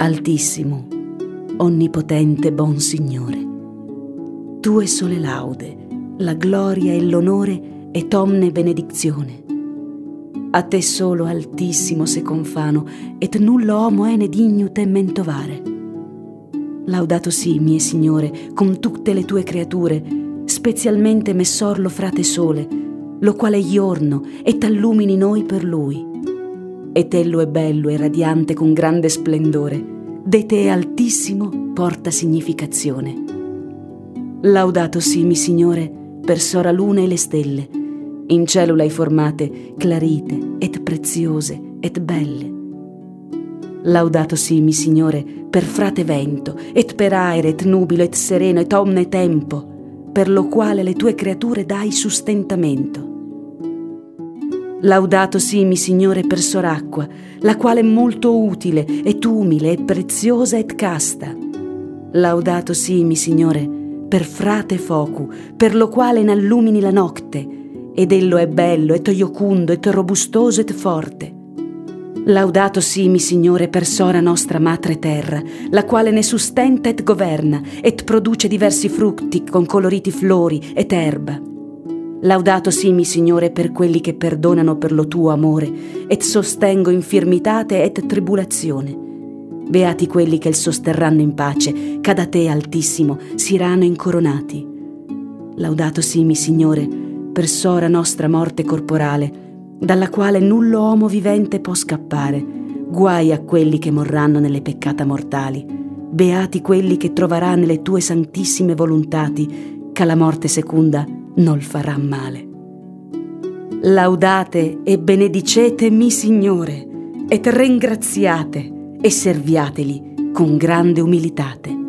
Altissimo, onnipotente bon Signore, Tue sole laude, la gloria e l'onore et omne benedizione. A Te solo altissimo se confano, et nullo homo ene digno Te mentovare. Laudato sii, mie Signore, con tutte le Tue creature, specialmente messor lo frate sole, lo quale giorno et allumini noi per lui. Et ello è bello e radiante con grande splendore, de Te altissimo porta significazione. Laudato sii, mi Signore, per sora luna e le stelle, in cielo l'hai formate clarite et preziose et belle. Laudato sii, mi Signore, per frate vento, et per aere, et nubilo, et sereno, et omne tempo, per lo quale le Tue creature dai sustentamento. Laudato sii, mi Signore, per soracqua, la quale è molto utile, et umile, et preziosa, et casta. Laudato sii, mi Signore, per frate focu, per lo quale n'allumini la notte, ed ello è bello, et iocundo, et robustoso, et forte. Laudato sii, mi Signore, per sora nostra madre terra, la quale ne sustenta et governa, et produce diversi frutti con coloriti flori et erba. Laudato sii, mi Signore, per quelli che perdonano per lo Tuo amore, et sostengo infirmitate et tribulazione. Beati quelli che il sosterranno in pace, che da Te, Altissimo, siranno incoronati. Laudato sii, mi Signore, per sora nostra morte corporale, dalla quale nullo uomo vivente può scappare, guai a quelli che morranno nelle peccata mortali. Beati quelli che troveranno nelle Tue santissime volontati, che la morte secunda non farà male. Laudate e benedicete mi Signore, et ringraziate e serviateli con grande umilitate.